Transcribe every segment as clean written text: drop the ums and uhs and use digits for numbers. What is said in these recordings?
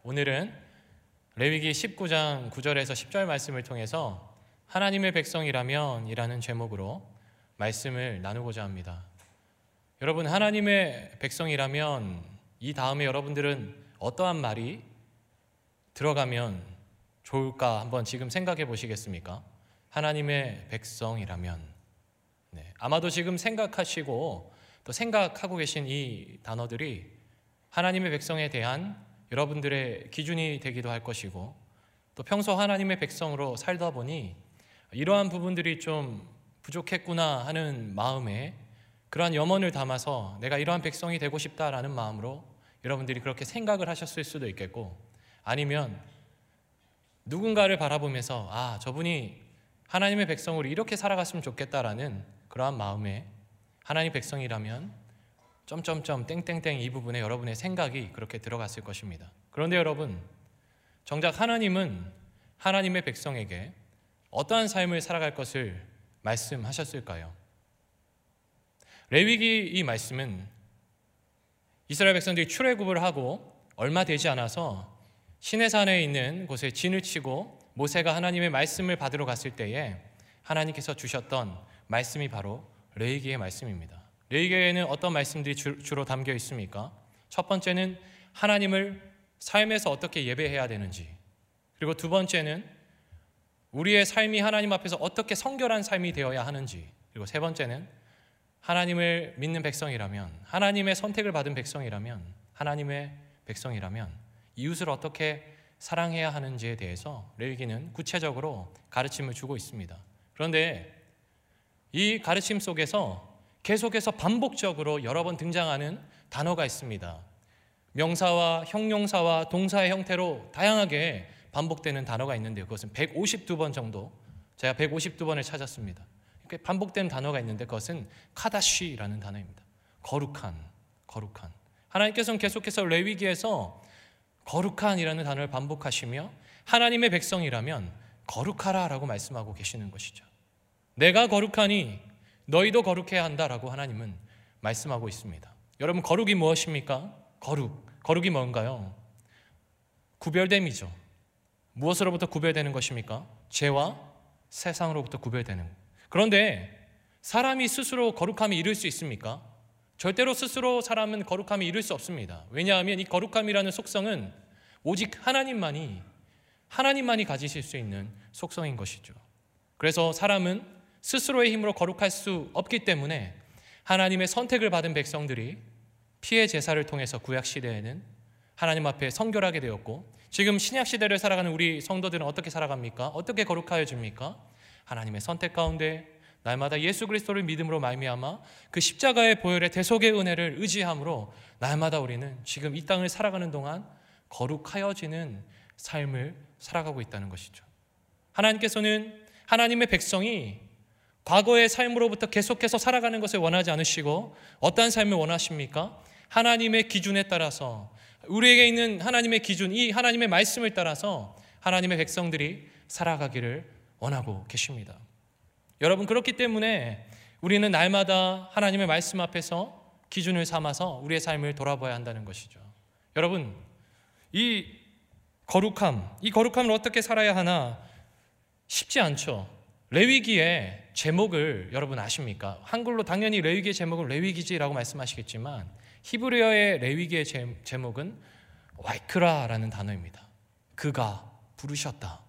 오늘은 레위기 19장 9절에서 10절 말씀을 통해서 하나님의 백성이라면 이라는 제목으로 말씀을 나누고자 합니다. 여러분, 하나님의 백성이라면 이 다음에 여러분들은 어떠한 말이 들어가면 좋을까 한번 지금 생각해 보시겠습니까? 하나님의 백성이라면 아마도 지금 생각하시고 또 생각하고 계신 이 단어들이 하나님의 백성에 대한 여러분들의 기준이 되기도 할 것이고, 또 평소 하나님의 백성으로 살다 보니 이러한 부분들이 좀 부족했구나 하는 마음에 그러한 염원을 담아서 내가 이러한 백성이 되고 싶다라는 마음으로 여러분들이 그렇게 생각을 하셨을 수도 있겠고, 아니면 누군가를 바라보면서 저분이 하나님의 백성으로 이렇게 살아갔으면 좋겠다라는 그러한 마음에 하나님 백성이라면 점점점 땡땡땡 이 부분에 여러분의 생각이 그렇게 들어갔을 것입니다. 그런데 여러분, 정작 하나님은 하나님의 백성에게 어떠한 삶을 살아갈 것을 말씀하셨을까요? 레위기 이 말씀은 이스라엘 백성들이 출애굽을 하고 얼마 되지 않아서 시내산에 있는 곳에 진을 치고 모세가 하나님의 말씀을 받으러 갔을 때에 하나님께서 주셨던 말씀이 바로 레위기의 말씀입니다. 레위기에는 어떤 말씀들이 주로 담겨 있습니까? 첫 번째는 하나님을 삶에서 어떻게 예배해야 되는지, 그리고 두 번째는 우리의 삶이 하나님 앞에서 어떻게 성결한 삶이 되어야 하는지, 그리고 세 번째는 하나님을 믿는 백성이라면, 하나님의 선택을 받은 백성이라면, 하나님의 백성이라면 이웃을 어떻게 사랑해야 하는지에 대해서 레위기는 구체적으로 가르침을 주고 있습니다. 그런데 이 가르침 속에서 계속해서 반복적으로 여러 번 등장하는 단어가 있습니다. 명사와 형용사와 동사의 형태로 다양하게 반복되는 단어가 있는데요, 그것은 152번 정도, 제가 152번을 찾았습니다. 이렇게 반복되는 단어가 있는데 그것은 카다시라는 단어입니다. 거룩한. 하나님께서는 계속해서 레위기에서 거룩한이라는 단어를 반복하시며 하나님의 백성이라면 거룩하라 라고 말씀하고 계시는 것이죠. 내가 거룩하니 너희도 거룩해야 한다라고 하나님은 말씀하고 있습니다. 여러분, 거룩이 무엇입니까? 거룩이 뭔가요? 구별됨이죠. 무엇으로부터 구별되는 것입니까? 죄와 세상으로부터 구별되는. 그런데 사람이 스스로 거룩함이 이룰 수 있습니까? 절대로 스스로 사람은 거룩함이 이룰 수 없습니다. 왜냐하면 이 거룩함이라는 속성은 오직 하나님만이 가지실 수 있는 속성인 것이죠. 그래서 사람은 스스로의 힘으로 거룩할 수 없기 때문에 하나님의 선택을 받은 백성들이 피의 제사를 통해서 구약시대에는 하나님 앞에 성결하게 되었고, 지금 신약시대를 살아가는 우리 성도들은 어떻게 살아갑니까? 어떻게 거룩하여집니까? 하나님의 선택 가운데 날마다 예수 그리스도를 믿음으로 말미암아 그 십자가의 보혈의 대속의 은혜를 의지함으로 날마다 우리는 지금 이 땅을 살아가는 동안 거룩하여지는 삶을 살아가고 있다는 것이죠. 하나님께서는 하나님의 백성이 과거의 삶으로부터 계속해서 살아가는 것을 원하지 않으시고 어떠한 삶을 원하십니까? 하나님의 기준에 따라서, 우리에게 있는 하나님의 기준, 이 하나님의 말씀을 따라서 하나님의 백성들이 살아가기를 원하고 계십니다. 여러분, 그렇기 때문에 우리는 날마다 하나님의 말씀 앞에서 기준을 삼아서 우리의 삶을 돌아봐야 한다는 것이죠. 여러분, 이 거룩함을 어떻게 살아야 하나 쉽지 않죠. 레위기의 제목을 여러분 아십니까? 한글로 당연히 레위기의 제목은 레위기지라고 말씀하시겠지만 히브리어의 레위기의 제목은 와이크라라는 단어입니다. 그가 부르셨다.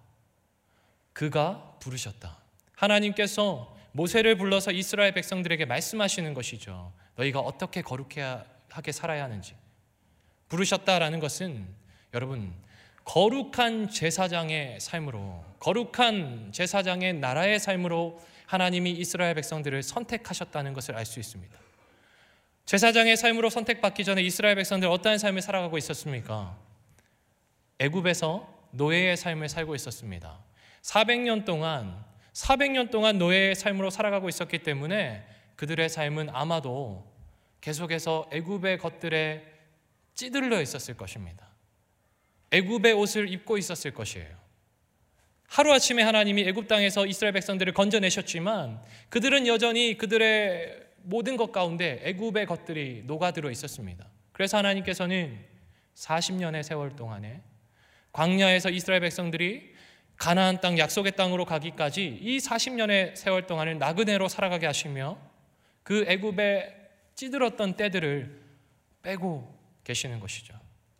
하나님께서 모세를 불러서 이스라엘 백성들에게 말씀하시는 것이죠. 너희가 어떻게 거룩하게 살아야 하는지 부르셨다라는 것은, 여러분, 거룩한 제사장의 삶으로, 거룩한 제사장의 나라의 삶으로 하나님이 이스라엘 백성들을 선택하셨다는 것을 알 수 있습니다. 제사장의 삶으로 선택받기 전에 이스라엘 백성들 어떠한 삶을 살아가고 있었습니까? 애굽에서 노예의 삶을 살고 있었습니다. 400년 동안 노예의 삶으로 살아가고 있었기 때문에 그들의 삶은 아마도 계속해서 애굽의 것들에 찌들려 있었을 것입니다. 애굽의 옷을 입고 있었을 것이에요. 하루아침에 하나님이 애굽 땅에서 이스라엘 백성들을 건져내셨지만 그들은 여전히 그들의 모든 것 가운데 애굽의 것들이 녹아들어 있었습니다. 그래서 하나님께서는 40년의 세월 동안에 광야에서 이스라엘 백성들이 가나안 땅, 약속의 땅으로 가기까지 이 40년의 세월 동안을 나그네로 살아가게 하시며 그 애굽에 찌들었던 때들을 빼고 계시는 것이죠.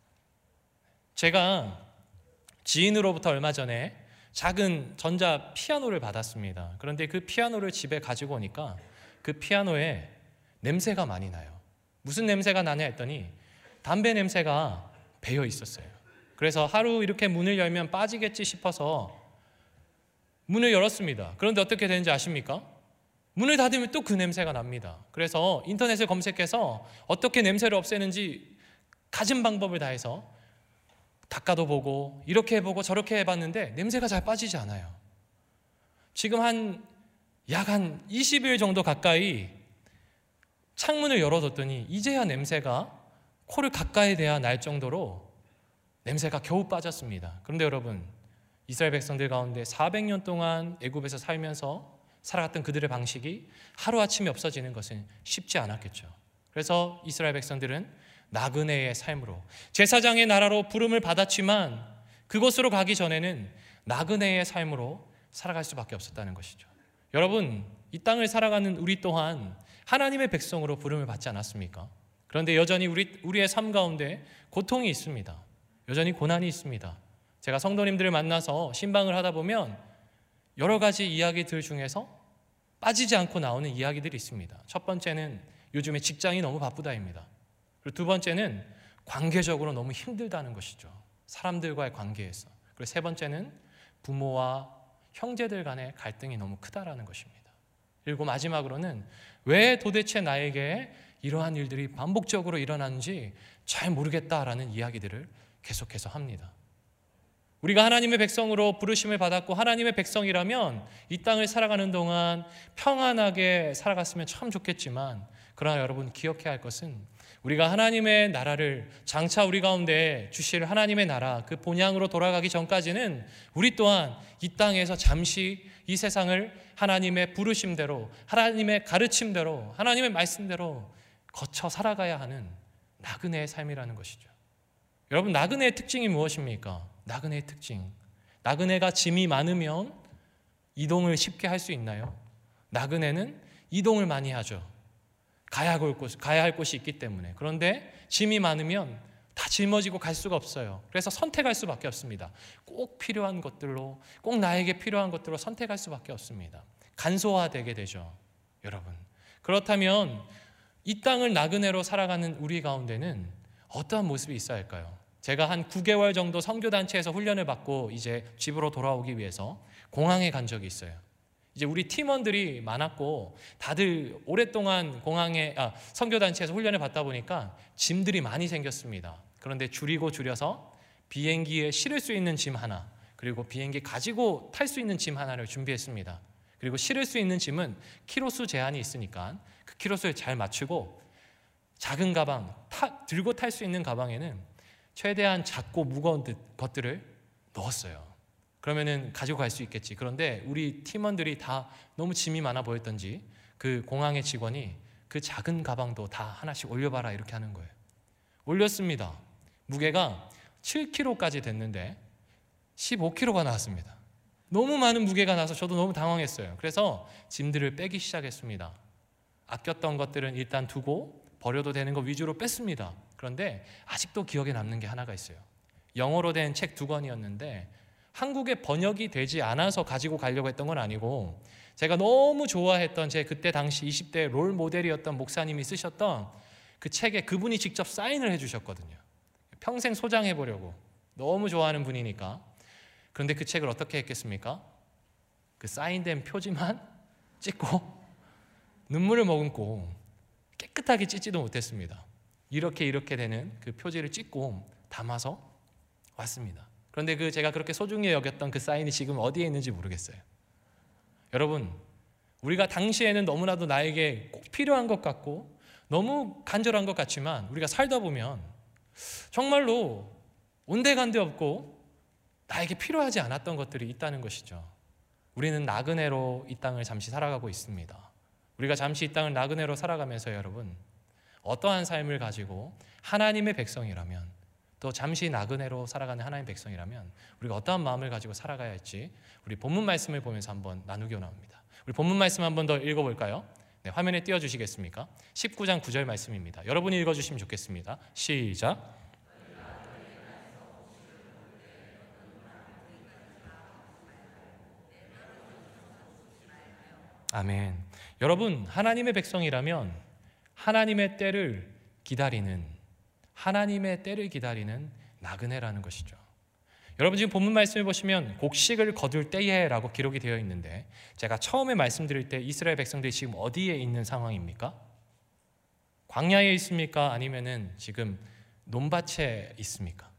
제가 지인으로부터 얼마 전에 작은 전자 피아노를 받았습니다. 그런데 그 피아노를 집에 가지고 오니까 그 피아노에 냄새가 많이 나요. 무슨 냄새가 나냐 했더니 담배 냄새가 배어 있었어요. 그래서 하루 이렇게 문을 열면 빠지겠지 싶어서 문을 열었습니다. 그런데 어떻게 되는지 아십니까? 문을 닫으면 또 그 냄새가 납니다. 그래서 인터넷을 검색해서 어떻게 냄새를 없애는지 가진 방법을 다해서 닦아도 보고 이렇게 해보고 저렇게 해봤는데 냄새가 잘 빠지지 않아요. 지금 약 20일 정도 가까이 창문을 열어뒀더니 이제야 냄새가 코를 가까이 대야 날 정도로 냄새가 겨우 빠졌습니다. 그런데 여러분, 이스라엘 백성들 가운데 400년 동안 애굽에서 살면서 살아갔던 그들의 방식이 하루아침에 없어지는 것은 쉽지 않았겠죠. 그래서 이스라엘 백성들은 나그네의 삶으로 제사장의 나라로 부름을 받았지만 그곳으로 가기 전에는 나그네의 삶으로 살아갈 수밖에 없었다는 것이죠. 여러분, 이 땅을 살아가는 우리 또한 하나님의 백성으로 부름을 받지 않았습니까? 그런데 여전히 우리의 삶 가운데 고통이 있습니다. 여전히 고난이 있습니다. 제가 성도님들을 만나서 신방을 하다 보면 여러 가지 이야기들 중에서 빠지지 않고 나오는 이야기들이 있습니다. 첫 번째는 요즘에 직장이 너무 바쁘다입니다. 그리고 두 번째는 관계적으로 너무 힘들다는 것이죠. 사람들과의 관계에서. 그리고 세 번째는 부모와 형제들 간의 갈등이 너무 크다라는 것입니다. 그리고 마지막으로는 왜 도대체 나에게 이러한 일들이 반복적으로 일어나는지 잘 모르겠다라는 이야기들을 계속해서 합니다. 우리가 하나님의 백성으로 부르심을 받았고 하나님의 백성이라면 이 땅을 살아가는 동안 평안하게 살아갔으면 참 좋겠지만, 그러나 여러분 기억해야 할 것은 우리가 하나님의 나라를 장차 우리 가운데 주실 하나님의 나라 그 본향으로 돌아가기 전까지는 우리 또한 이 땅에서 잠시 이 세상을 하나님의 부르심대로, 하나님의 가르침대로, 하나님의 말씀대로 거쳐 살아가야 하는 나그네의 삶이라는 것이죠. 여러분, 나그네의 특징이 무엇입니까? 나그네의 특징, 나그네가 짐이 많으면 이동을 쉽게 할 수 있나요? 나그네는 이동을 많이 하죠. 가야 할 곳이 있기 때문에. 그런데 짐이 많으면 다 짊어지고 갈 수가 없어요. 그래서 선택할 수밖에 없습니다. 꼭 필요한 것들로, 꼭 나에게 필요한 것들로 선택할 수밖에 없습니다. 간소화되게 되죠, 여러분. 그렇다면 이 땅을 나그네로 살아가는 우리 가운데는 어떠한 모습이 있어야 할까요? 제가 한 9개월 정도 선교단체에서 훈련을 받고 이제 집으로 돌아오기 위해서 공항에 간 적이 있어요. 이제 우리 팀원들이 많았고 다들 오랫동안 선교단체에서 훈련을 받다 보니까 짐들이 많이 생겼습니다. 그런데 줄여서 비행기에 실을 수 있는 짐 하나, 그리고 비행기 가지고 탈 수 있는 짐 하나를 준비했습니다. 그리고 실을 수 있는 짐은 키로수 제한이 있으니까 그 키로수를 잘 맞추고 작은 가방, 들고 탈 수 있는 가방에는 최대한 작고 무거운 것들을 넣었어요. 그러면은 가지고 갈 수 있겠지. 그런데 우리 팀원들이 다 너무 짐이 많아 보였던지 그 공항의 직원이 그 작은 가방도 다 하나씩 올려봐라 이렇게 하는 거예요. 올렸습니다. 무게가 7kg까지 됐는데 15kg가 나왔습니다. 너무 많은 무게가 나서 저도 너무 당황했어요. 그래서 짐들을 빼기 시작했습니다. 아꼈던 것들은 일단 두고 버려도 되는 거 위주로 뺐습니다. 그런데 아직도 기억에 남는 게 하나가 있어요. 영어로 된 책 2권이었는데 한국에 번역이 되지 않아서 가지고 가려고 했던 건 아니고, 제가 너무 좋아했던 제 그때 당시 20대 롤 모델이었던 목사님이 쓰셨던 그 책에 그분이 직접 사인을 해주셨거든요. 평생 소장해 보려고, 너무 좋아하는 분이니까. 그런데 그 책을 어떻게 했겠습니까? 그 사인된 표지만 찍고 눈물을 머금고 깨끗하게 찢지도 못했습니다. 이렇게 되는 그 표지를 찍고 담아서 왔습니다. 그런데 제가 그렇게 소중히 여겼던 그 사인이 지금 어디에 있는지 모르겠어요. 여러분, 우리가 당시에는 너무나도 나에게 꼭 필요한 것 같고 너무 간절한 것 같지만 우리가 살다 보면 정말로 온데간데 없고 나에게 필요하지 않았던 것들이 있다는 것이죠. 우리는 나그네로 이 땅을 잠시 살아가고 있습니다. 우리가 잠시 이 땅을 나그네로 살아가면서 여러분, 어떠한 삶을 가지고 하나님의 백성이라면 또 잠시 나그네로 살아가는 하나님의 백성이라면 우리가 어떠한 마음을 가지고 살아가야 할지 우리 본문 말씀을 보면서 한번 나누기 원합니다. 우리 본문 말씀 한번 더 읽어볼까요? 네, 화면에 띄워주시겠습니까? 19장 9절 말씀입니다. 여러분이 읽어주시면 좋겠습니다. 시작. 아멘. 여러분, 하나님의 백성이라면 하나님의 때를 기다리는 나그네라는 것이죠. 여러분, 지금 본문 말씀을 보시면 곡식을 거둘 때에라고 기록이 되어 있는데, 제가 처음에 말씀드릴 때 이스라엘 백성들이 지금 어디에 있는 상황입니까? 광야에 있습니까? 아니면은 지금 논밭에 있습니까?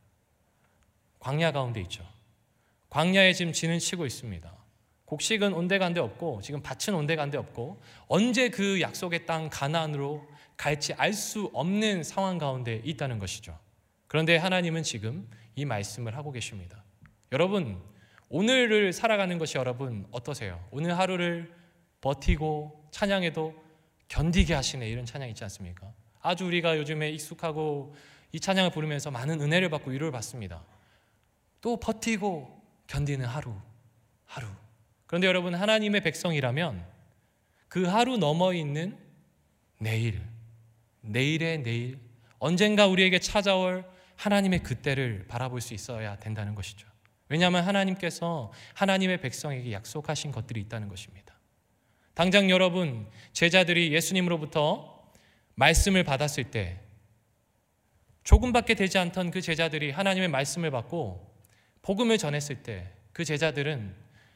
광야 가운데 있죠. 광야에 지금 진을 치고 있습니다. 곡식은 온데간데 없고 지금 밭은 온데간데 없고 언제 그 약속의 땅 가나안으로 갈지 알 수 없는 상황 가운데 있다는 것이죠. 그런데 하나님은 지금 이 말씀을 하고 계십니다. 여러분, 오늘을 살아가는 것이 여러분 어떠세요? 오늘 하루를 버티고 찬양해도 견디게 하시네, 이런 찬양 있지 않습니까? 아주 우리가 요즘에 익숙하고 이 찬양을 부르면서 많은 은혜를 받고 위로를 받습니다. 또 버티고 견디는 하루. 그런데 여러분, 하나님의 백성이라면 그 하루 넘어 있는 내일의 내일, 언젠가 우리에게 찾아올 하나님의 그때를 바라볼 수 있어야 된다는 것이죠. 왜냐하면 하나님께서 하나님의 백성에게 약속하신 것들이 있다는 것입니다. 당장 여러분, 제자들이 예수님으로부터 말씀을 받았을 때 조금밖에 되지 않던 그 제자들이 하나님의 말씀을 받고 복음을 전했을 때 그 제자들은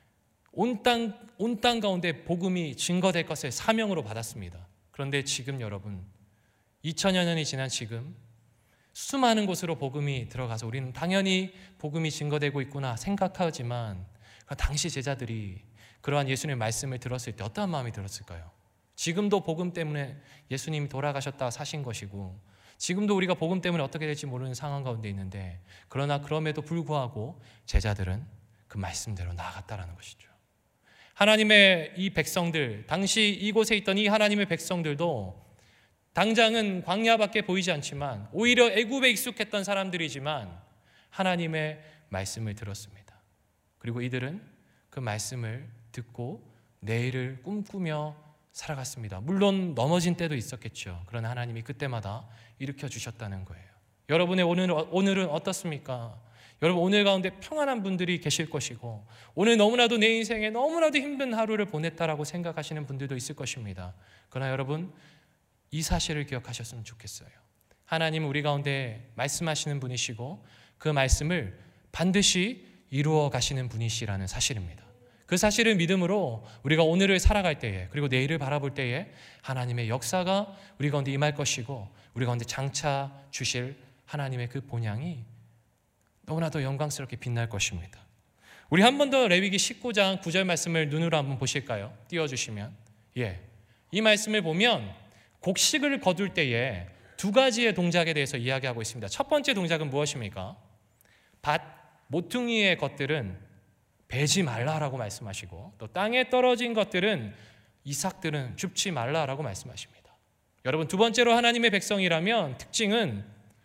온 땅 가운데 복음이 증거될 것을 사명으로 받았습니다. 그런데 지금 여러분, 2000여 년이 지난 지금 수많은 곳으로 복음이 들어가서 우리는 당연히 복음이 증거되고 있구나 생각하지만, 당시 제자들이 그러한 예수님의 말씀을 들었을 때 어떠한 마음이 들었을까요? 지금도 복음 때문에 예수님이 돌아가셨다 사신 것이고, 지금도 우리가 복음 때문에 어떻게 될지 모르는 상황 가운데 있는데, 그러나 그럼에도 불구하고 제자들은 그 말씀대로 나아갔다라는 것이죠. 하나님의 이 백성들, 당시 이곳에 있던 이 하나님의 백성들도 당장은 광야밖에 보이지 않지만 오히려 애굽에 익숙했던 사람들이지만 하나님의 말씀을 들었습니다. 그리고 이들은 그 말씀을 듣고 내일을 꿈꾸며 살아갔습니다. 물론 넘어진 때도 있었겠죠. 그러나 하나님이 그때마다 일으켜 주셨다는 거예요. 여러분의 오늘은 어떻습니까? 여러분, 오늘 가운데 평안한 분들이 계실 것이고, 오늘 너무나도 내 인생에 너무나도 힘든 하루를 보냈다라고 생각하시는 분들도 있을 것입니다. 그러나 여러분, 이 사실을 기억하셨으면 좋겠어요. 하나님은 우리 가운데 말씀하시는 분이시고 그 말씀을 반드시 이루어 가시는 분이시라는 사실입니다. 그 사실을 믿음으로 우리가 오늘을 살아갈 때에, 그리고 내일을 바라볼 때에 하나님의 역사가 우리 가운데 임할 것이고, 우리 가운데 장차 주실 하나님의 그 본향이 너무나도 영광스럽게 빛날 것입니다. 우리 한 번 더 레위기 19장 9절 말씀을 눈으로 한번 보실까요? 띄워주시면. 이 말씀을 보면 곡식을 거둘 때에 두 가지의 동작에 대해서 이야기하고 있습니다. 첫 번째 동작은 무엇입니까? 밭 모퉁이의 것들은 베지 말라라고 말씀하시고, 또 땅에 떨어진 것들은 이삭들은 줍지 말라라고 말씀하십니다. 여러분, 두 번째로 하나님의 백성이라면 특징은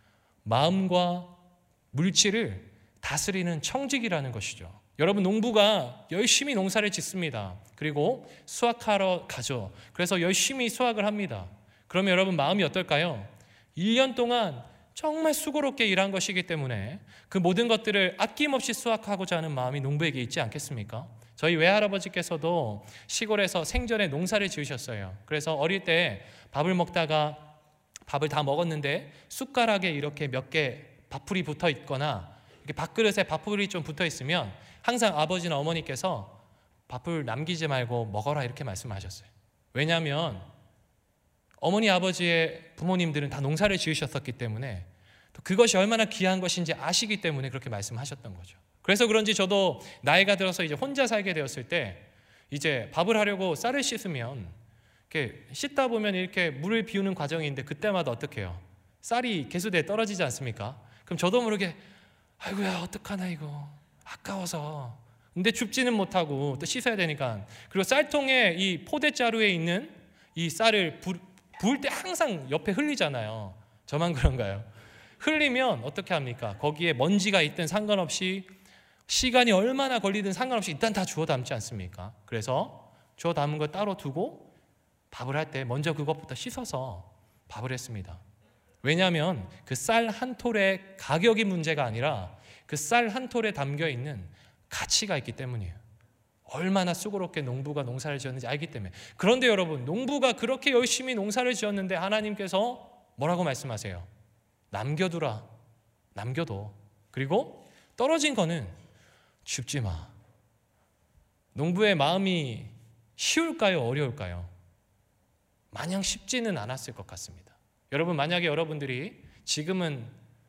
마음과 물질을 다스리는 청직이라는 것이죠. 여러분, 농부가 열심히 농사를 짓습니다. 그리고 수확하러 가죠. 그래서 열심히 수확을 합니다. 그러면 여러분, 마음이 어떨까요? 1년 동안 정말 수고롭게 일한 것이기 때문에 그 모든 것들을 아낌없이 수확하고자 하는 마음이 농부에게 있지 않겠습니까? 저희 외할아버지께서도 시골에서 생전에 농사를 지으셨어요. 그래서 어릴 때 밥을 먹다가 밥을 다 먹었는데 숟가락에 이렇게 몇 개 밥풀이 붙어 있거나 이렇게 밥그릇에 밥풀이 좀 붙어 있으면 항상 아버지나 어머니께서 밥을 남기지 말고 먹어라, 이렇게 말씀하셨어요. 왜냐하면 어머니 아버지의 부모님들은 다 농사를 지으셨었기 때문에 또 그것이 얼마나 귀한 것인지 아시기 때문에 그렇게 말씀하셨던 거죠. 그래서 그런지 저도 나이가 들어서 이제 혼자 살게 되었을 때 이제 밥을 하려고 쌀을 씻으면 이렇게 씻다 보면 이렇게 물을 비우는 과정인데 그때마다 어떻게 해요? 쌀이 개수대에 떨어지지 않습니까? 그럼 저도 모르게 아이고야 어떡하나 이거 아까워서, 근데 줍지는 못하고 또 씻어야 되니까, 그리고 쌀통에 이 포대자루에 있는 이 쌀을 부을 때 항상 옆에 흘리잖아요. 저만 그런가요? 흘리면 어떻게 합니까? 거기에 먼지가 있든 상관없이 시간이 얼마나 걸리든 상관없이 일단 다 주워 담지 않습니까? 그래서 주워 담은 거 따로 두고 밥을 할 때 먼저 그것부터 씻어서 밥을 했습니다. 왜냐하면 그 쌀 한 톨의 가격이 문제가 아니라 그 쌀 한 톨에 담겨 있는 가치가 있기 때문이에요. 얼마나 수고롭게 농부가 농사를 지었는지 알기 때문에. 그런데 여러분, 농부가 그렇게 열심히 농사를 지었는데 하나님께서 뭐라고 말씀하세요? 남겨두라. 남겨둬. 그리고 떨어진 거는 줍지 마. 농부의 마음이 쉬울까요? 어려울까요? 마냥 쉽지는 않았을 것 같습니다. 여러분, 만약에 여러분들이 지금은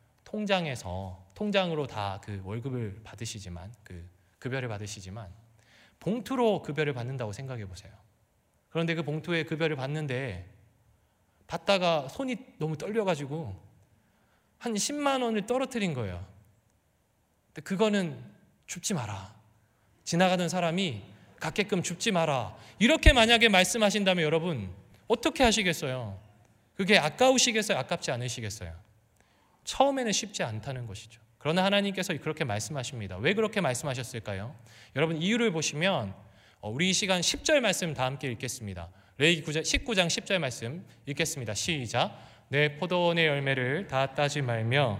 통장으로 다 그 월급을 받으시지만, 그 급여를 받으시지만 봉투로 급여를 받는다고 생각해 보세요. 그런데 그 봉투에 급여를 받는데 받다가 손이 너무 떨려가지고 한 10만 원을 떨어뜨린 거예요. 근데 그거는 줍지 마라. 지나가던 사람이 갖게끔 줍지 마라. 이렇게 만약에 말씀하신다면 여러분 어떻게 하시겠어요? 그게 아까우시겠어요? 아깝지 않으시겠어요? 처음에는 쉽지 않다는 것이죠. 그러나 하나님께서 그렇게 말씀하십니다. 왜 그렇게 말씀하셨을까요? 여러분 이유를 보시면 우리 이 시간 10절 말씀 다 함께 읽겠습니다. 레위기 19장 10절 말씀 읽겠습니다. 시작. 내 포도원의 열매를 다 따지 말며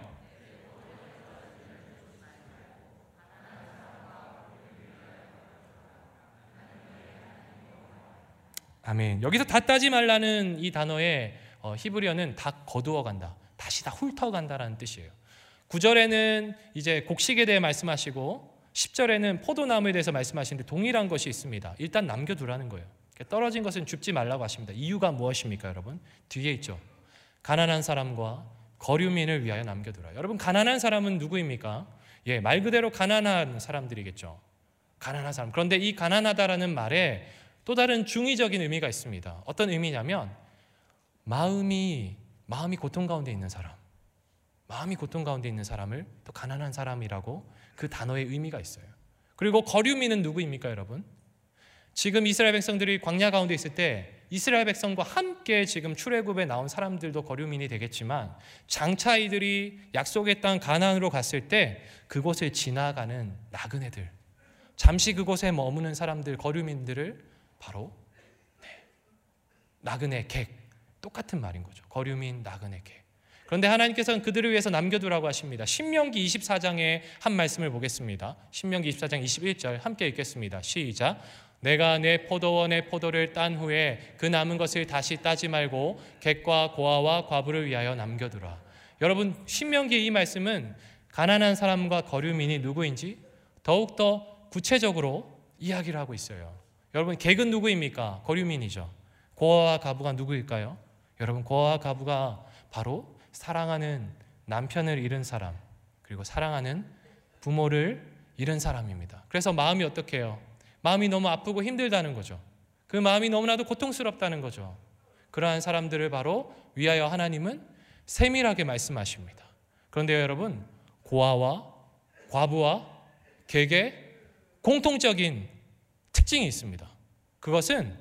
아멘. 여기서 다 따지 말라는 이 단어의 히브리어는 다 거두어 간다. 다시 다 훑어간다라는 뜻이에요. 9절에는 이제 곡식에 대해 말씀하시고 10절에는 포도나무에 대해서 말씀하시는데 동일한 것이 있습니다. 일단 남겨두라는 거예요. 떨어진 것은 줍지 말라고 하십니다. 이유가 무엇입니까, 여러분? 뒤에 있죠. 가난한 사람과 거류민을 위하여 남겨두라. 여러분, 가난한 사람은 누구입니까? 말 그대로 가난한 사람들이겠죠. 가난한 사람. 그런데 이 가난하다라는 말에 또 다른 중의적인 의미가 있습니다. 어떤 의미냐면 마음이 고통 가운데 있는 사람, 마음이 고통 가운데 있는 사람을 또 가난한 사람이라고 그 단어의 의미가 있어요. 그리고 거류민은 누구입니까, 여러분? 지금 이스라엘 백성들이 광야 가운데 있을 때 이스라엘 백성과 함께 지금 출애굽에 나온 사람들도 거류민이 되겠지만 장차 이들이 약속의 땅 가나안으로 갔을 때 그곳을 지나가는 나그네들, 잠시 그곳에 머무는 사람들, 거류민들을 바로 나그네, 객, 똑같은 말인 거죠. 거류민, 나그네, 객. 그런데 하나님께서는 그들을 위해서 남겨두라고 하십니다. 신명기 24장의 한 말씀을 보겠습니다. 신명기 24장 21절 함께 읽겠습니다. 시작. 내가 내 포도원의 포도를 딴 후에 그 남은 것을 다시 따지 말고 객과 고아와 과부를 위하여 남겨두라. 여러분, 신명기의 이 말씀은 가난한 사람과 거류민이 누구인지 더욱더 구체적으로 이야기를 하고 있어요. 여러분, 객은 누구입니까? 거류민이죠. 고아와 과부가 누구일까요? 여러분, 고아와 과부가 바로 사랑하는 남편을 잃은 사람, 그리고 사랑하는 부모를 잃은 사람입니다. 그래서 마음이 어떻게 해요? 마음이 너무 아프고 힘들다는 거죠. 그 마음이 너무나도 고통스럽다는 거죠. 그러한 사람들을 바로 위하여 하나님은 세밀하게 말씀하십니다. 그런데 여러분, 고아와 과부와 객의 공통적인 특징이 있습니다. 그것은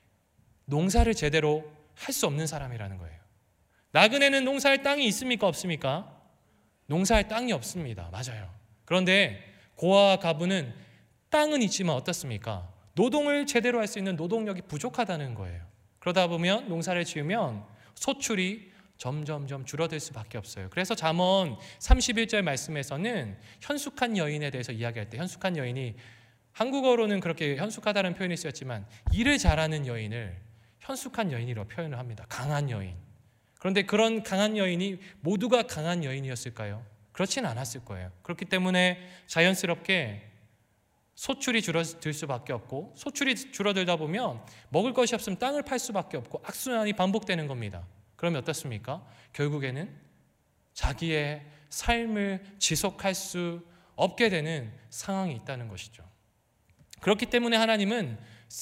농사를 제대로 할 수 없는 사람이라는 거예요. 나그네는 농사할 땅이 있습니까? 없습니까? 농사할 땅이 없습니다. 맞아요. 그런데 고아와 과부는 땅은 있지만 어떻습니까? 노동을 제대로 할 수 있는 노동력이 부족하다는 거예요. 그러다 보면 농사를 지으면 소출이 점점점 줄어들 수밖에 없어요. 그래서 잠언 31절 말씀에서는 현숙한 여인에 대해서 이야기할 때 현숙한 여인이 한국어로는 그렇게 현숙하다는 표현이 쓰였지만 일을 잘하는 여인을 현숙한 여인이라고 표현을 합니다. 강한 여인. 그런데 그런 강한 여인이 모두가 강한 여인이었을까요? 그렇진 않았을 거예요. 그렇기 때문에 자연스럽게 소출이 줄어들 수밖에 없고 소출이 줄어들다 보면 먹을 것이 없으면 땅을 팔 수밖에 없고 악순환이 반복되는 겁니다. 그러면 어떻습니까? 결국에는 자기의 삶을 지속할 수 없게 되는 상황이 있다는 것이죠. 그렇기 때문에 하나님은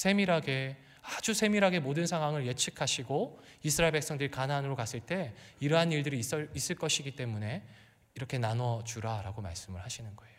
아주 세밀하게 모든 상황을 예측하시고 이스라엘 백성들이 가나안으로 갔을 때 이러한 일들이 있을 것이기 때문에 이렇게 나눠주라라고 말씀을 하시는 거예요.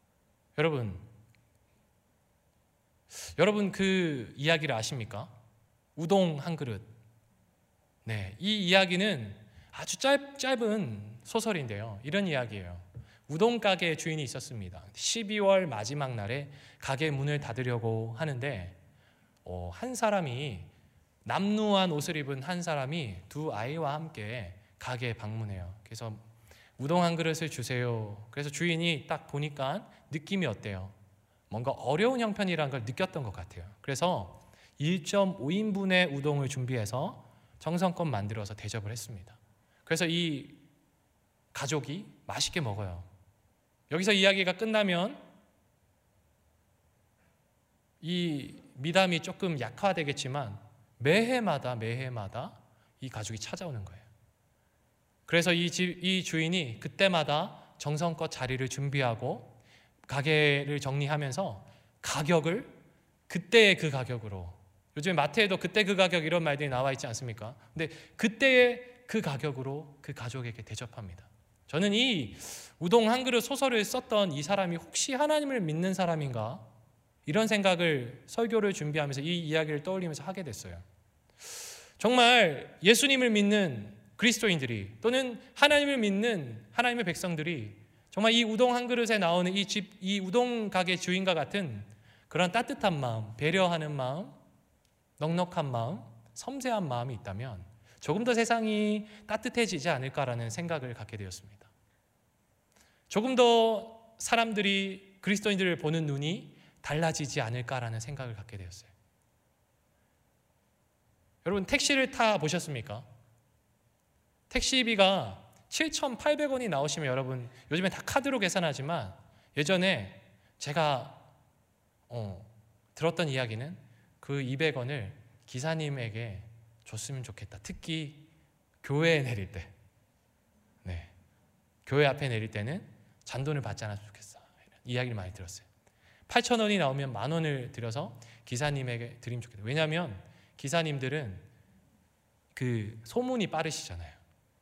여러분 그 이야기를 아십니까? 우동 한 그릇. 이 이야기는 아주 짧은 소설인데요. 이런 이야기예요. 우동 가게 주인이 있었습니다. 12월 마지막 날에 가게 문을 닫으려고 하는데 한 사람이 남루한 옷을 입은 한 사람이 두 아이와 함께 가게에 방문해요. 그래서 우동 한 그릇을 주세요. 그래서 주인이 딱 보니까 느낌이 어때요? 뭔가 어려운 형편이라는 걸 느꼈던 것 같아요. 그래서 1.5인분의 우동을 준비해서 정성껏 만들어서 대접을 했습니다. 그래서 이 가족이 맛있게 먹어요. 여기서 이야기가 끝나면 이 미담이 조금 약화되겠지만 매해마다 이 가족이 찾아오는 거예요. 그래서 이 주인이 그때마다 정성껏 자리를 준비하고 가게를 정리하면서 가격을 그때의 그 가격으로, 요즘에 마트에도 그때 그 가격 이런 말들이 나와 있지 않습니까? 근데 그때의 그 가격으로 그 가족에게 대접합니다. 저는 이 우동 한 그릇 소설을 썼던 이 사람이 혹시 하나님을 믿는 사람인가? 이런 생각을 설교를 준비하면서 이 이야기를 떠올리면서 하게 됐어요. 정말 예수님을 믿는 그리스도인들이 또는 하나님을 믿는 하나님의 백성들이 정말 이 우동 한 그릇에 나오는 이 우동 가게 주인과 같은 그런 따뜻한 마음, 배려하는 마음, 넉넉한 마음, 섬세한 마음이 있다면 조금 더 세상이 따뜻해지지 않을까라는 생각을 갖게 되었습니다. 조금 더 사람들이 그리스도인들을 보는 눈이 달라지지 않을까라는 생각을 갖게 되었어요. 여러분 택시를 타 보셨습니까? 택시비가 7,800원이 나오시면 여러분 요즘엔 다 카드로 계산하지만 예전에 제가 들었던 이야기는 그 200원을 기사님에게 줬으면 좋겠다. 특히 교회에 내릴 때, 교회 앞에 내릴 때는 잔돈을 받지 않았으면 좋겠어. 이런 이야기를 많이 들었어요. 8,000원이 나오면 10,000원을 들여서 기사님에게 드리면 좋겠다. 왜냐하면 기사님들은 그 소문이 빠르시잖아요.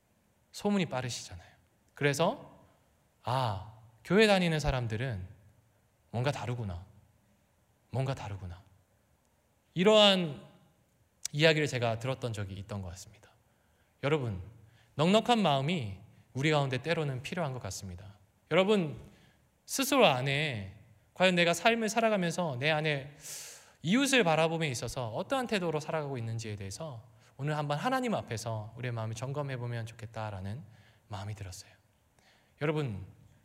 그래서 교회 다니는 사람들은 뭔가 다르구나. 이러한 이야기를 제가 들었던 적이 있던 것 같습니다. 여러분, 넉넉한 마음이 우리 가운데 때로는 필요한 것 같습니다. 여러분 스스로 안에 과연 내가 삶을 살아가면서 내 안에 이웃을 바라봄에 있어서 어떠한 태도로 살아가고 있는지에 대해서 오늘 한번 하나님 앞에서 우리의 마음을 점검해 보면 좋겠다라는 마음이 들었어요. 여러분,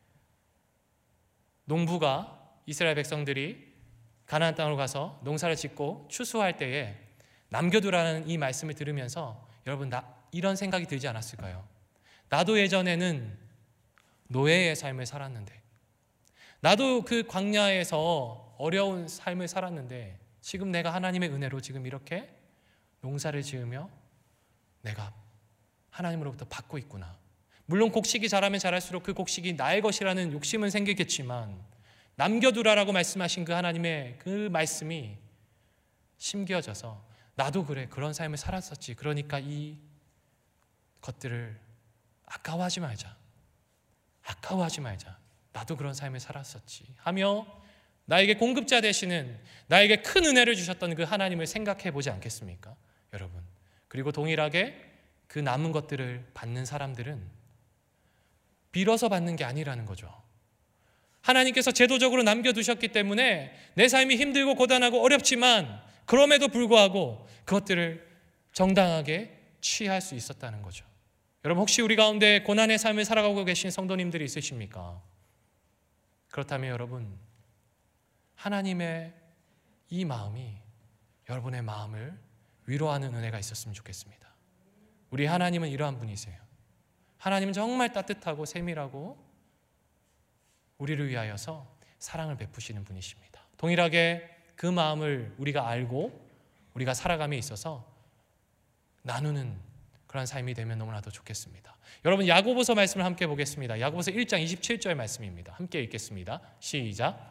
농부가 이스라엘 백성들이 가나안 땅으로 가서 농사를 짓고 추수할 때에 남겨두라는 이 말씀을 들으면서 여러분 이런 생각이 들지 않았을까요? 나도 예전에는 노예의 삶을 살았는데, 나도 그 광야에서 어려운 삶을 살았는데 지금 내가 하나님의 은혜로 지금 이렇게 농사를 지으며 내가 하나님으로부터 받고 있구나. 물론 곡식이 자라면 자랄수록 그 곡식이 나의 것이라는 욕심은 생기겠지만 남겨두라라고 말씀하신 그 하나님의 그 말씀이 심겨져서 나도 그런 삶을 살았었지. 그러니까 이 것들을 아까워하지 말자. 나도 그런 삶을 살았었지 하며 나에게 공급자 되시는, 나에게 큰 은혜를 주셨던 그 하나님을 생각해 보지 않겠습니까? 여러분, 그리고 동일하게 그 남은 것들을 받는 사람들은 빌어서 받는 게 아니라는 거죠. 하나님께서 제도적으로 남겨두셨기 때문에 내 삶이 힘들고 고단하고 어렵지만 그럼에도 불구하고 그것들을 정당하게 취할 수 있었다는 거죠. 여러분, 혹시 우리 가운데 고난의 삶을 살아가고 계신 성도님들이 있으십니까? 그렇다면 여러분, 하나님의 이 마음이 여러분의 마음을 위로하는 은혜가 있었으면 좋겠습니다. 우리 하나님은 이러한 분이세요. 하나님은 정말 따뜻하고 세밀하고 우리를 위하여서 사랑을 베푸시는 분이십니다. 동일하게 그 마음을 우리가 알고 우리가 살아감에 있어서 나누는 그런 삶이 되면 너무나도 좋겠습니다. 여러분, 야고보서 말씀을 함께 보겠습니다. 야고보서 1장 27절 말씀입니다. 함께 읽겠습니다. 시작.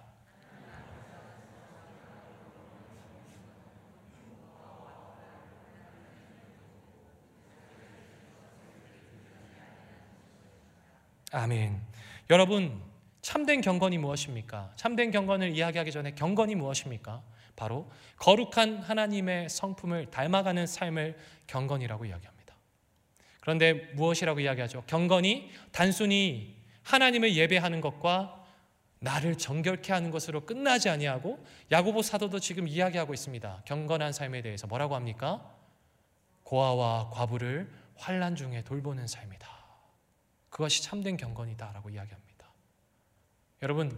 아멘. 여러분, 참된 경건이 무엇입니까? 참된 경건을 이야기하기 전에 경건이 무엇입니까? 바로 거룩한 하나님의 성품을 닮아가는 삶을 경건이라고 이야기합니다. 그런데 무엇이라고 이야기하죠? 경건이 단순히 하나님을 예배하는 것과 나를 정결케 하는 것으로 끝나지 아니하고, 야고보 사도도 지금 이야기하고 있습니다. 경건한 삶에 대해서 뭐라고 합니까? 고아와 과부를 환난 중에 돌보는 삶이다. 그것이 참된 경건이다라고 이야기합니다. 여러분,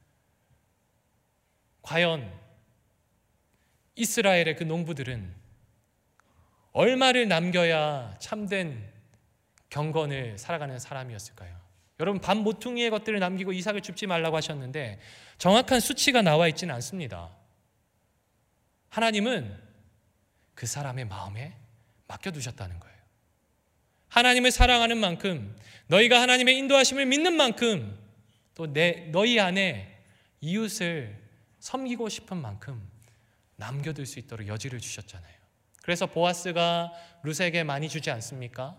과연 이스라엘의 그 농부들은 얼마를 남겨야 참된 경건을 살아가는 사람이었을까요? 여러분, 반 모퉁이의 것들을 남기고 이삭을 줍지 말라고 하셨는데 정확한 수치가 나와 있지는 않습니다. 하나님은 그 사람의 마음에 맡겨두셨다는 거예요. 하나님을 사랑하는 만큼, 너희가 하나님의 인도하심을 믿는 만큼, 또 너희 안에 이웃을 섬기고 싶은 만큼 남겨둘 수 있도록 여지를 주셨잖아요. 그래서 보아스가 룻에게 많이 주지 않습니까?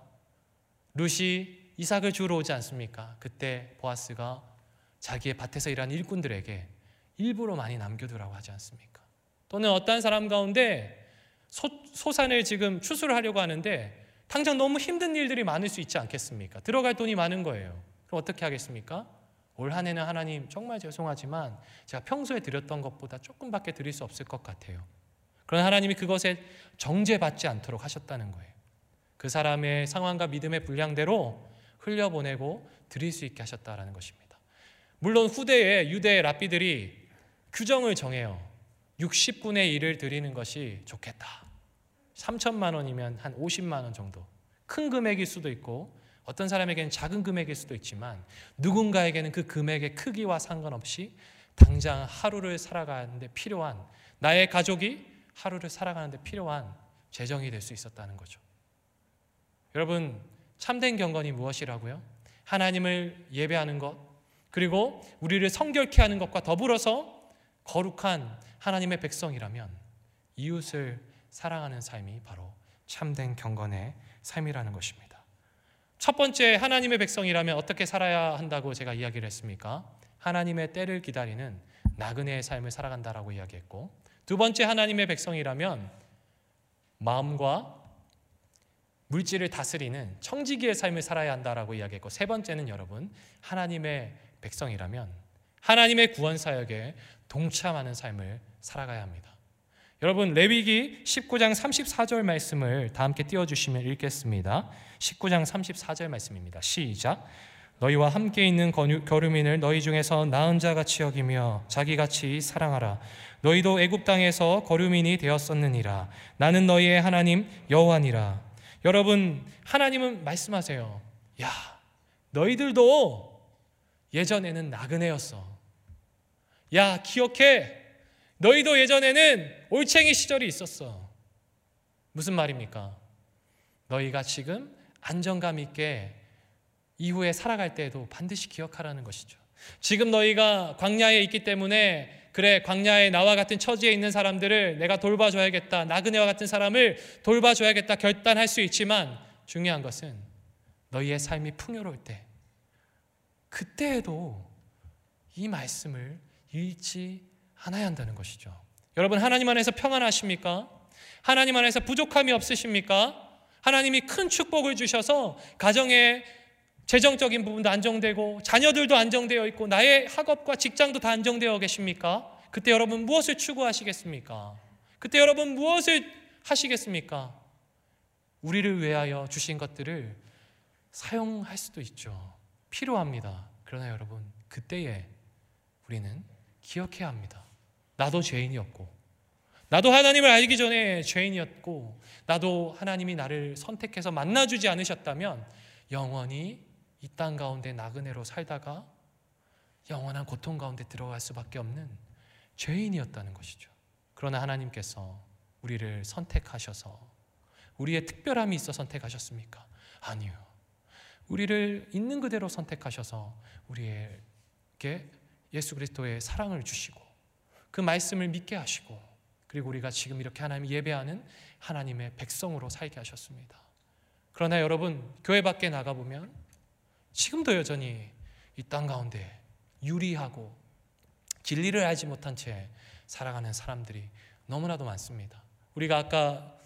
룻이 이삭을 주러 오지 않습니까? 그때 보아스가 자기의 밭에서 일하는 일꾼들에게 일부러 많이 남겨두라고 하지 않습니까? 또는 어떤 사람 가운데 소산을 지금 추수를 하려고 하는데 당장 너무 힘든 일들이 많을 수 있지 않겠습니까? 들어갈 돈이 많은 거예요. 그럼 어떻게 하겠습니까? 올 한 해는 하나님 정말 죄송하지만 제가 평소에 드렸던 것보다 조금밖에 드릴 수 없을 것 같아요. 그러나 하나님이 그것에 정죄받지 않도록 하셨다는 거예요. 그 사람의 상황과 믿음의 분량대로 흘려보내고 드릴 수 있게 하셨다라는 것입니다. 물론 후대에 유대 랍비들이 규정을 정해요. 60분의 1을 드리는 것이 좋겠다. 3천만 원이면 한 50만 원 정도. 큰 금액일 수도 있고 어떤 사람에게는 작은 금액일 수도 있지만 누군가에게는 그 금액의 크기와 상관없이 당장 하루를 살아가는데 필요한, 나의 가족이 하루를 살아가는데 필요한 재정이 될 수 있었다는 거죠. 여러분, 참된 경건이 무엇이라고요? 하나님을 예배하는 것, 그리고 우리를 성결케 하는 것과 더불어서 거룩한 하나님의 백성이라면 이웃을 사랑하는 삶이 바로 참된 경건의 삶이라는 것입니다. 첫 번째, 하나님의 백성이라면 어떻게 살아야 한다고 제가 이야기를 했습니까? 하나님의 때를 기다리는 나그네의 삶을 살아간다라고 이야기했고, 두 번째, 하나님의 백성이라면 마음과 물질을 다스리는 청지기의 삶을 살아야 한다라고 이야기했고, 세 번째는 여러분, 하나님의 백성이라면 하나님의 구원 사역에 동참하는 삶을 살아가야 합니다. 여러분, 레위기 19장 34절 말씀을 다 함께 띄워주시면 읽겠습니다. 19장 34절 말씀입니다. 시작. 너희와 함께 있는 거류민을 너희 중에서 나은 자같이 여기며 자기같이 사랑하라. 너희도 애굽 땅에서 거류민이 되었었느니라. 나는 너희의 하나님 여호와니라. 여러분, 하나님은 말씀하세요. 야, 너희들도 예전에는 나그네였어. 야, 기억해. 너희도 예전에는 올챙이 시절이 있었어. 무슨 말입니까? 너희가 지금 안정감 있게 이후에 살아갈 때에도 반드시 기억하라는 것이죠. 지금 너희가 광야에 있기 때문에 그래, 광야에 나와 같은 처지에 있는 사람들을 내가 돌봐줘야겠다, 나그네와 같은 사람을 돌봐줘야겠다 결단할 수 있지만 중요한 것은 너희의 삶이 풍요로울 때, 그때에도 이 말씀을 잃지 않아야 한다는 것이죠. 여러분, 하나님 안에서 평안하십니까? 하나님 안에서 부족함이 없으십니까? 하나님이 큰 축복을 주셔서 가정에 재정적인 부분도 안정되고 자녀들도 안정되어 있고 나의 학업과 직장도 다 안정되어 계십니까? 그때 여러분 무엇을 추구하시겠습니까? 그때 여러분 무엇을 하시겠습니까? 우리를 위하여 주신 것들을 사용할 수도 있죠. 필요합니다. 그러나 여러분, 그때에 우리는 기억해야 합니다. 나도 죄인이었고, 나도 하나님을 알기 전에 죄인이었고, 나도 하나님이 나를 선택해서 만나주지 않으셨다면 영원히 이 땅 가운데 나그네로 살다가 영원한 고통 가운데 들어갈 수밖에 없는 죄인이었다는 것이죠. 그러나 하나님께서 우리를 선택하셔서, 우리의 특별함이 있어 선택하셨습니까? 아니요. 우리를 있는 그대로 선택하셔서 우리에게 예수 그리스도의 사랑을 주시고 그 말씀을 믿게 하시고, 그리고 우리가 지금 이렇게 하나님 예배하는 하나님의 백성으로 살게 하셨습니다. 그러나 여러분, 교회 밖에 나가보면 지금도 여전히 이 땅 가운데 유리하고 진리를 알지 못한 채 살아가는 사람들이 너무나도 많습니다. 우리가 아까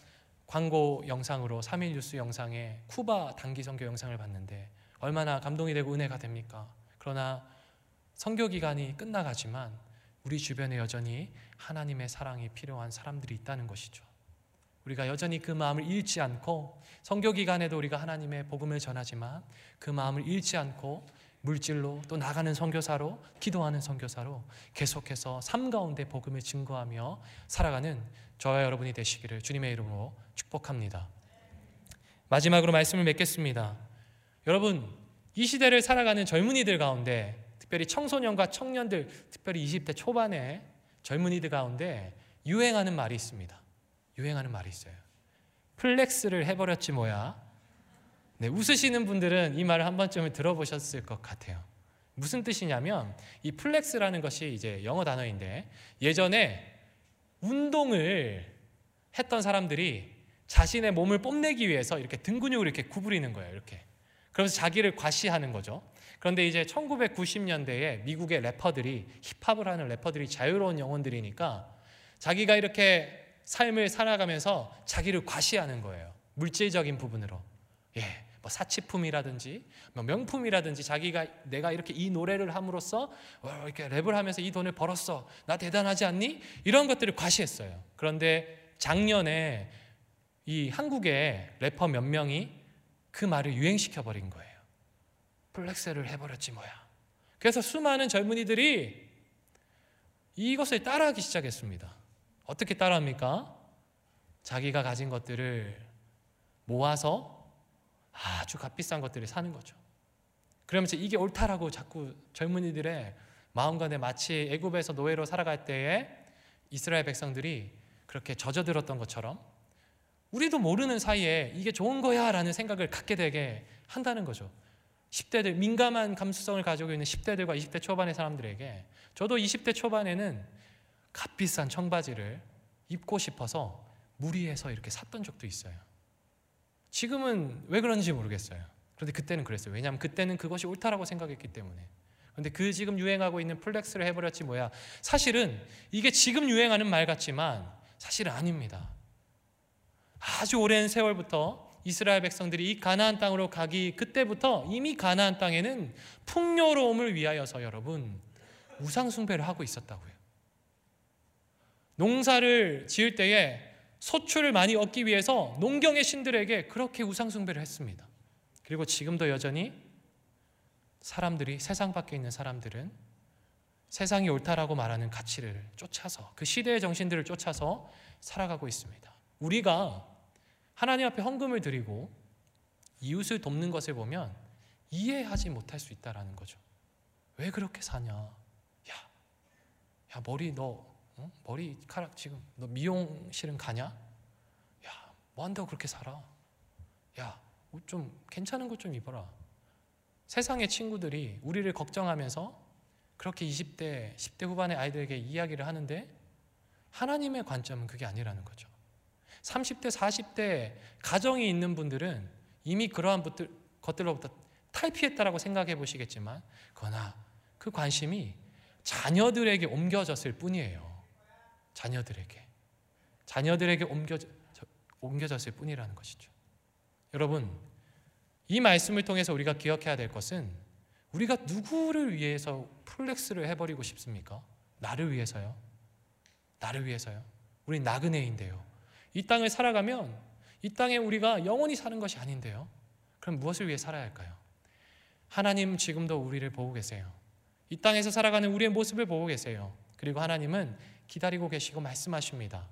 광고 영상으로 3일 뉴스 영상에 쿠바 단기 선교 영상을 봤는데 얼마나 감동이 되고 은혜가 됩니까? 그러나 선교 기간이 끝나가지만 우리 주변에 여전히 하나님의 사랑이 필요한 사람들이 있다는 것이죠. 우리가 여전히 그 마음을 잃지 않고 선교 기간에도 우리가 하나님의 복음을 전하지만 그 마음을 잃지 않고 물질로 또 나가는 선교사로 기도하는 선교사로 계속해서 삶 가운데 복음을 증거하며 살아가는 저와 여러분이 되시기를 주님의 이름으로 축복합니다. 마지막으로 말씀을 맺겠습니다. 여러분, 이 시대를 살아가는 젊은이들 가운데 특별히 청소년과 청년들, 특별히 20대 초반의 젊은이들 가운데 유행하는 말이 있습니다. 유행하는 말이 있어요. 플렉스를 해버렸지 뭐야. 네, 웃으시는 분들은 이 말을 한 번쯤은 들어보셨을 것 같아요. 무슨 뜻이냐면 이 플렉스라는 것이 이제 영어 단어인데 예전에 운동을 했던 사람들이 자신의 몸을 뽐내기 위해서 이렇게 등 근육을 이렇게 구부리는 거예요. 이렇게. 그러면서 자기를 과시하는 거죠. 그런데 이제 1990년대에 미국의 래퍼들이 힙합을 하는 래퍼들이 자유로운 영혼들이니까 자기가 이렇게 삶을 살아가면서 자기를 과시하는 거예요. 물질적인 부분으로. 뭐 사치품이라든지 뭐 명품이라든지 자기가 내가 이렇게 이 노래를 함으로써 이렇게 랩을 하면서 이 돈을 벌었어. 나 대단하지 않니? 이런 것들을 과시했어요. 그런데 작년에 이 한국의 래퍼 몇 명이 그 말을 유행시켜 버린 거예요. 플렉스를 해버렸지 뭐야. 그래서 수많은 젊은이들이 이것을 따라하기 시작했습니다. 어떻게 따라합니까? 자기가 가진 것들을 모아서 아주 값비싼 것들을 사는 거죠. 그러면서 이게 옳다라고 자꾸 젊은이들의 마음가에 마치 애굽에서 노예로 살아갈 때에 이스라엘 백성들이 그렇게 젖어들었던 것처럼 우리도 모르는 사이에 이게 좋은 거야 라는 생각을 갖게 되게 한다는 거죠. 10대들, 민감한 감수성을 가지고 있는 10대들과 20대 초반의 사람들에게 저도 20대 초반에는 값비싼 청바지를 입고 싶어서 무리해서 이렇게 샀던 적도 있어요. 지금은 왜 그런지 모르겠어요. 그런데 그때는 그랬어요. 왜냐하면 그때는 그것이 옳다라고 생각했기 때문에. 그런데 그 지금 유행하고 있는 플렉스를 해버렸지 뭐야. 사실은 이게 지금 유행하는 말 같지만 사실은 아닙니다. 아주 오랜 세월부터 이스라엘 백성들이 이 가나안 땅으로 가기 그때부터 이미 가나안 땅에는 풍요로움을 위하여서 여러분 우상 숭배를 하고 있었다고요. 농사를 지을 때에 소출을 많이 얻기 위해서 농경의 신들에게 그렇게 우상 숭배를 했습니다. 그리고 지금도 여전히 사람들이, 세상 밖에 있는 사람들은 세상이 옳다라고 말하는 가치를 쫓아서 그 시대의 정신들을 쫓아서 살아가고 있습니다. 우리가 하나님 앞에 헌금을 드리고 이웃을 돕는 것을 보면 이해하지 못할 수 있다라는 거죠. 왜 그렇게 사냐? 야 머리 너 머리카락 지금 너 미용실은 가냐? 야 뭐 한다고 그렇게 살아? 야 옷 좀 괜찮은 것 좀 입어라. 세상의 친구들이 우리를 걱정하면서 그렇게 20대, 10대 후반의 아이들에게 이야기를 하는데 하나님의 관점은 그게 아니라는 거죠. 30대, 40대 가정이 있는 분들은 이미 그러한 것들로부터 탈피했다라고 생각해 보시겠지만 그러나 그 관심이 자녀들에게 옮겨졌을 뿐이에요. 자녀들에게 옮겨졌을 뿐이라는 것이죠. 여러분, 이 말씀을 통해서 우리가 기억해야 될 것은 우리가 누구를 위해서 플렉스를 해버리고 싶습니까? 나를 위해서요? 나를 위해서요? 우리 나그네인데요. 이 땅을 살아가면 이 땅에 우리가 영원히 사는 것이 아닌데요. 그럼 무엇을 위해 살아야 할까요? 하나님 지금도 우리를 보고 계세요. 이 땅에서 살아가는 우리의 모습을 보고 계세요. 그리고 하나님은 기다리고 계시고 말씀하십니다.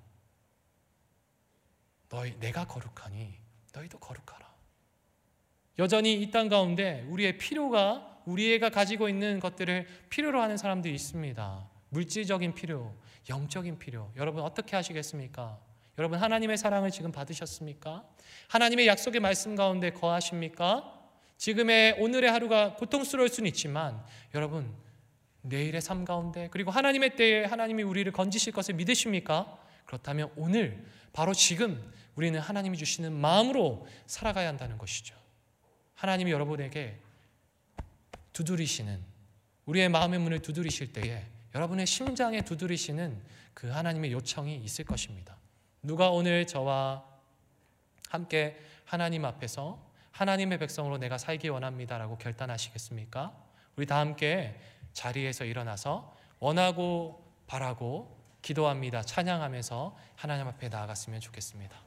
내가 거룩하니 너희도 거룩하라. 여전히 이 땅 가운데 우리의 필요가 우리가 가지고 있는 것들을 필요로 하는 사람들이 있습니다. 물질적인 필요, 영적인 필요. 여러분 어떻게 하시겠습니까? 여러분 하나님의 사랑을 지금 받으셨습니까? 하나님의 약속의 말씀 가운데 거하십니까? 지금의 오늘의 하루가 고통스러울 수는 있지만 여러분 내일의 삶 가운데 그리고 하나님의 때에 하나님이 우리를 건지실 것을 믿으십니까? 그렇다면 오늘 바로 지금 우리는 하나님이 주시는 마음으로 살아가야 한다는 것이죠. 하나님이 여러분에게 두드리시는 우리의 마음의 문을 두드리실 때에 여러분의 심장에 두드리시는 그 하나님의 요청이 있을 것입니다. 누가 오늘 저와 함께 하나님 앞에서 하나님의 백성으로 내가 살기 원합니다라고 결단하시겠습니까? 우리 다 함께 자리에서 일어나서 원하고 바라고 기도합니다. 찬양하면서 하나님 앞에 나아갔으면 좋겠습니다.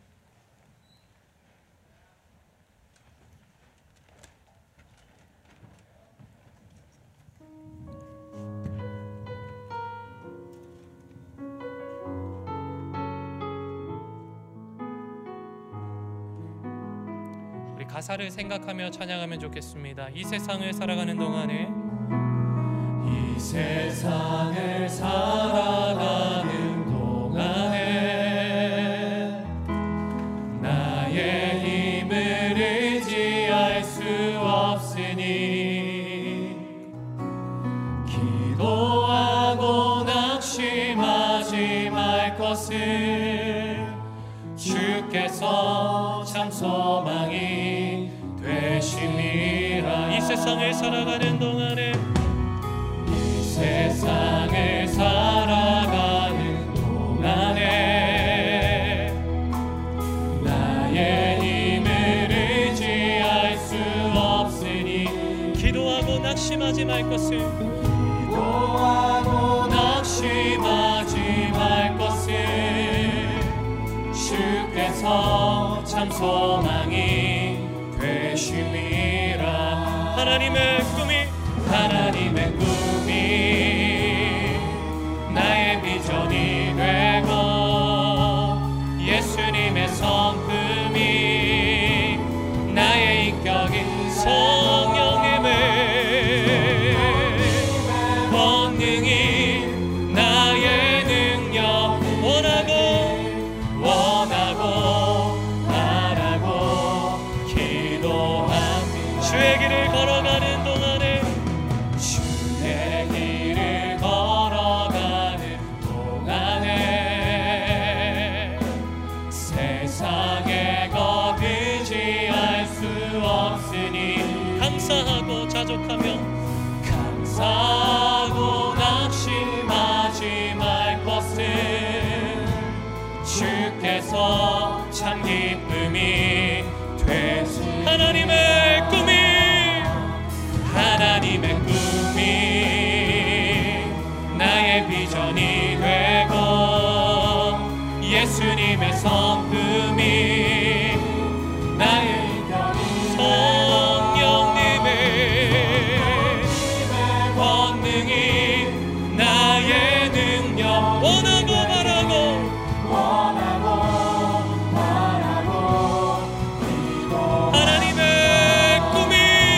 우리 가사를 생각하며 찬양하면 좋겠습니다. 이 세상을 살아가는 동안에 이 세상을 살아가는 동안에 나의 힘을 의지할 수 없으니 기도하고 낙심하지 말 것을 주께서 참 소망이 되심이라. 이 세상을 살아가는 동안에 세상을 살아가는 동안에 나의 힘을 의지할 수 없으니 기도하고 낙심하지 말 것을 기도하고 낙심하지 말 것을 주께서 참 소망이 되심이라. 하나님의 꿈이 나의 비전이 되고 예수님의 성품이 나의 인격인 성령님의 권능이 나의 능력 원하고 바라고 기도합니다. 주의 길을 걸어가는 동안에 세상에 것 의지할 수 없으니 감사하고 자족하며 감사하고 낙심하지 말 것을 주께서 참 기쁨이 되시. 하나님의 꿈이 나의 비전이 되고 예수님의 성품이 나의 성령님의 권능이 나의 능력 원하고 바라고 하나님의 꿈이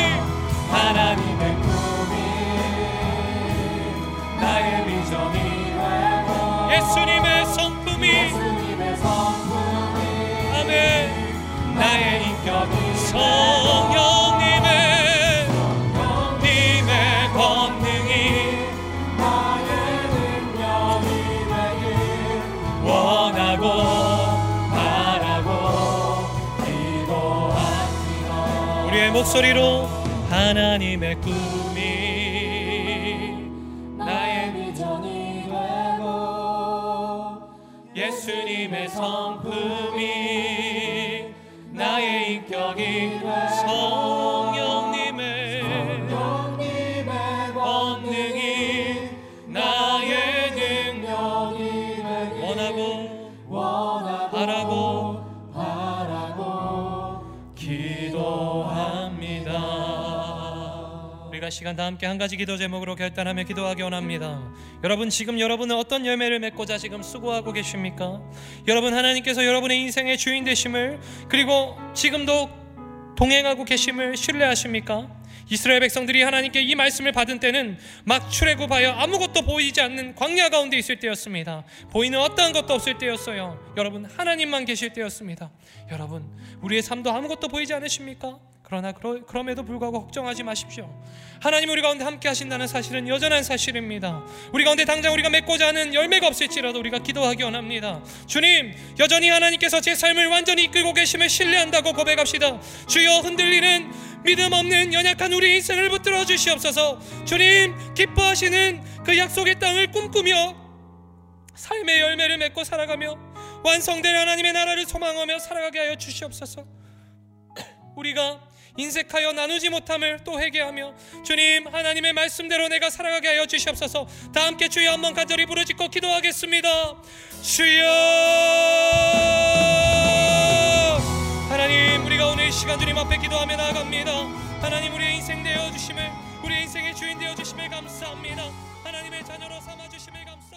나의 비전이 되고 예수님의 성품이 나의 인격은 성령님의 권능이 나의 능력이 되길 원하고 바라고 기도합니다. 우리의 목소리로 하나님의 꿈이 나의 비전이 되고 예수님의 성품이 나의 인격이 성령님의 권능이 나의 능력이 원하고 바라고 기도합니다. 우리가 시간 다 함께 한 가지 기도 제목으로 결단하며 기도하기 원합니다. 여러분, 지금 여러분은 어떤 열매를 맺고자 지금 수고하고 계십니까? 여러분, 하나님께서 여러분의 인생의 주인 되심을, 그리고 지금도 동행하고 계심을 신뢰하십니까? 이스라엘 백성들이 하나님께 이 말씀을 받은 때는 막 출애굽하여 아무것도 보이지 않는 광야 가운데 있을 때였습니다. 보이는 어떠한 것도 없을 때였어요. 여러분, 하나님만 계실 때였습니다. 여러분, 우리의 삶도 아무것도 보이지 않으십니까? 그러나 그럼에도 불구하고 걱정하지 마십시오. 하나님 우리 가운데 함께 하신다는 사실은 여전한 사실입니다. 우리 가운데 당장 우리가 맺고자 하는 열매가 없을지라도 우리가 기도하기 원합니다. 주님, 여전히 하나님께서 제 삶을 완전히 이끌고 계심을 신뢰한다고 고백합시다. 주여, 흔들리는 믿음 없는 연약한 우리 인생을 붙들어 주시옵소서. 주님, 기뻐하시는 그 약속의 땅을 꿈꾸며 삶의 열매를 맺고 살아가며 완성될 하나님의 나라를 소망하며 살아가게 하여 주시옵소서. 우리가 인색하여 나누지 못함을 또 회개하며 주님 하나님의 말씀대로 내가 살아가게 하여 주시옵소서. 다 함께 주여 한번 간절히 부르짖고 기도하겠습니다. 주여, 하나님, 우리가 오늘 이 시간 주님 앞에 기도하며 나아갑니다. 하나님, 우리의 인생 되어주심을, 우리의 인생의 주인 되어주심을 감사합니다. 하나님의 자녀로 삼아주심을 감사합니다.